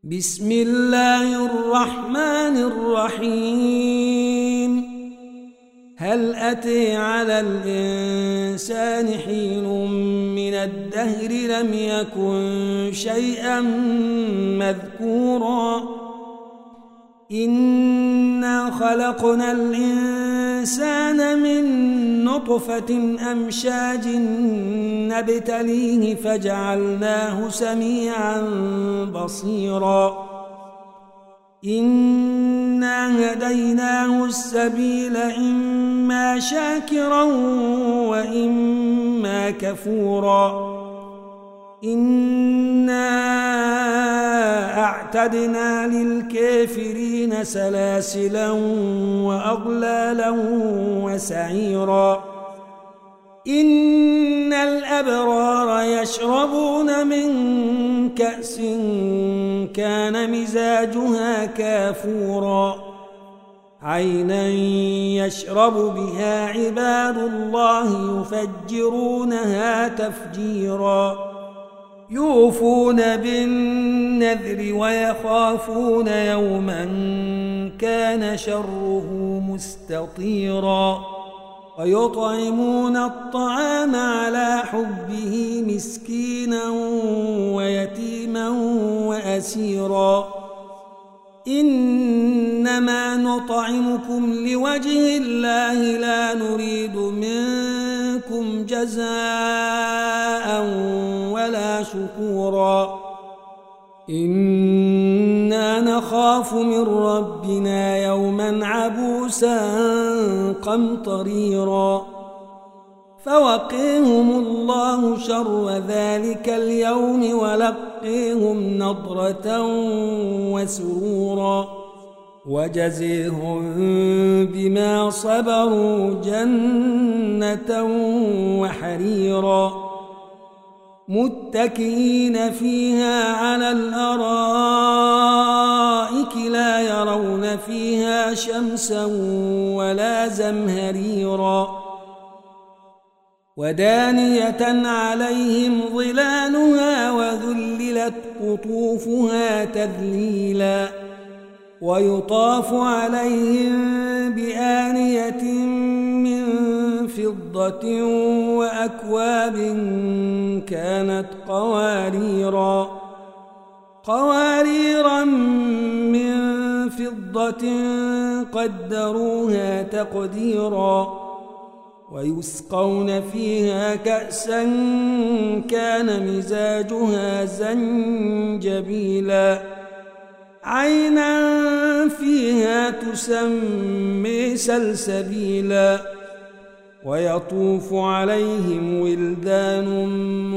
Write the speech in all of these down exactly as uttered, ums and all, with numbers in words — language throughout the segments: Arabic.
بسم الله الرحمن الرحيم هل أتى على الإنسان حين من الدهر لم يكن شيئا مذكورا إنا خلقنا الإنسان من نطفة أمشاج نبتليه فجعلناه سميعا بصيرا إنا هديناه السبيل إما شاكرا وإما كفورا إنا أعتدنا للكافرين سلاسلا وأغلالا وسعيرا إن الأبرار يشربون من كأس كان مزاجها كافورا عينا يشرب بها عباد الله يفجرونها تفجيرا يوفون بالنذر ويخافون يوما كان شره مستطيرا ويطعمون الطعام على حبه مسكينا ويتيما وأسيرا إنما نطعمكم لوجه الله لا نريد منكم جزاء ولا شكورا إنا نخاف من ربنا يوما عبوسا قمطريرا فوقيهم الله شر ذلك اليوم ولقيهم نضرة وسرورا وجزيهم بما صبروا جنة وحريرا متكئين فيها على الأرائك لا يرون فيها شمسا ولا زمهريرا ودانية عليهم ظلالها وذللت قطوفها تذليلا ويطاف عليهم بآنية من فضة وأكواب كانت قواريرا قواريرا من فضة قدروها تقديرا ويسقون فيها كأسا كان مزاجها زنجبيلا عينا فيها تسمي سلسبيلا ويطوف عليهم ولدان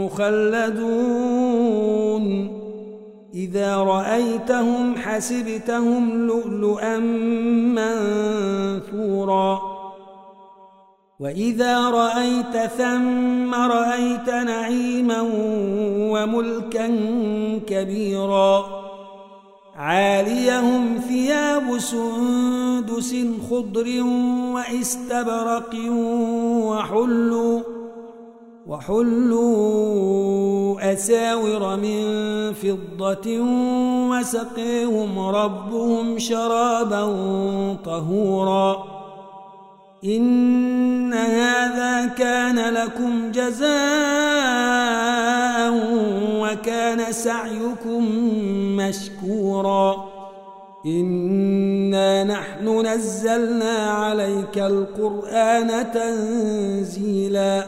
مخلدون إذا رأيتهم حسبتهم لؤلؤا منثورا وإذا رأيت ثم رأيت نعيما وملكا كبيرا عاليهم ثياب سندس خضر واستبرق وحلوا, وحلوا أساور من فضة وسقيهم ربهم شرابا طهورا إن هذا كان لكم جزاء وكان سعيكم مشكورا إنا نحن نزلنا عليك القرآن تنزيلا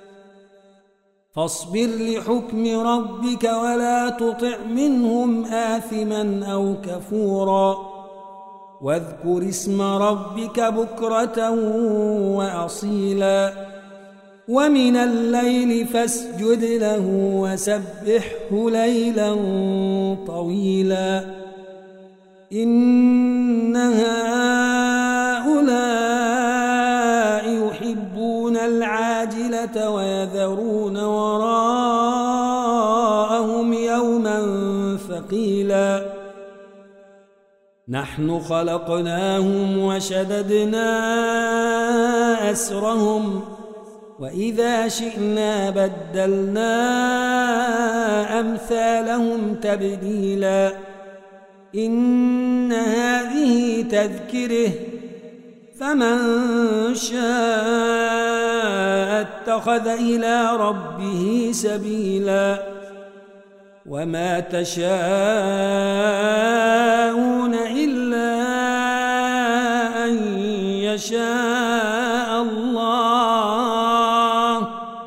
فاصبر لحكم ربك ولا تطع منهم آثما أو كفورا واذكر اسم ربك بكرة وأصيلا ومن الليل فاسجد له وسبحه ليلا طويلا إن هؤلاء يحبون العاجلة ويذرون وراءهم يوما ثقيلا نحن خلقناهم وشددنا أسرهم وإذا شئنا بدلنا أمثالهم تبديلا إن هذه تذكره فمن شاء اتخذ إلى ربه سبيلا وما تشاءون إلا أن يشاء الله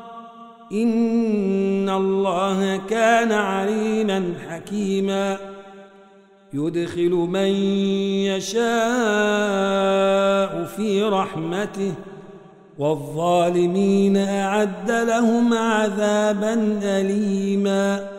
إن الله كان عليما حكيما يدخل من يشاء في رحمته والظالمين أعد لهم عذابا أليما